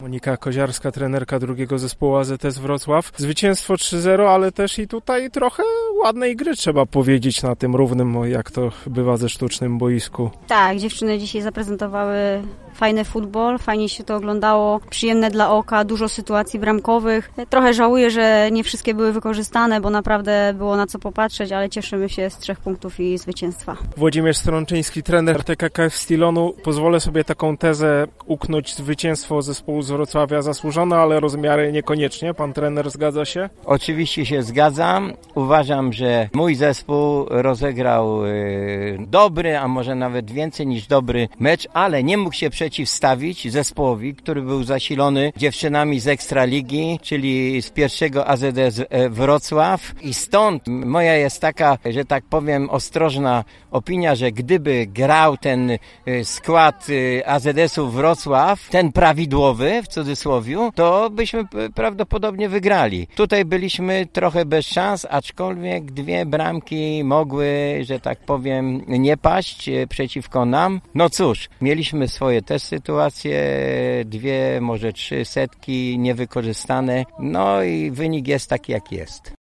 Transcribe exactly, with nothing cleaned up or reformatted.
Monika Koziarska, trenerka drugiego zespołu A Z S Wrocław. Zwycięstwo trzy zero, ale też i tutaj trochę ładnej gry trzeba powiedzieć na tym równym, jak to bywa ze sztucznym boisku. Tak, dziewczyny dzisiaj zaprezentowały fajny futbol, fajnie się to oglądało, przyjemne dla oka, dużo sytuacji bramkowych. Trochę żałuję, że nie wszystkie były wykorzystane, bo naprawdę było na co popatrzeć, ale cieszymy się z trzech punktów i zwycięstwa. Włodzimierz Strączyński, trener T K K F Stilonu. Pozwolę sobie taką tezę uknąć: zwycięstwo zespołu z Wrocławia zasłużone, ale rozmiary niekoniecznie. Pan trener zgadza się? Oczywiście się zgadzam. Uważam, że mój zespół rozegrał yy, dobry, a może nawet więcej niż dobry mecz, ale nie mógł się przeciwstawić zespołowi, który był zasilony dziewczynami z Ekstraligi, czyli z pierwszego A Z S Wrocław. I stąd moja jest taka, że tak powiem, ostrożna opinia, że gdyby grał ten skład A Z S-u Wrocław, ten prawidłowy, w cudzysłowie, to byśmy prawdopodobnie wygrali. Tutaj byliśmy trochę bez szans, aczkolwiek dwie bramki mogły, że tak powiem, nie paść przeciwko nam. No cóż, mieliśmy swoje też sytuacje, dwie, może trzy setki niewykorzystane, no i wynik jest taki, jak jest.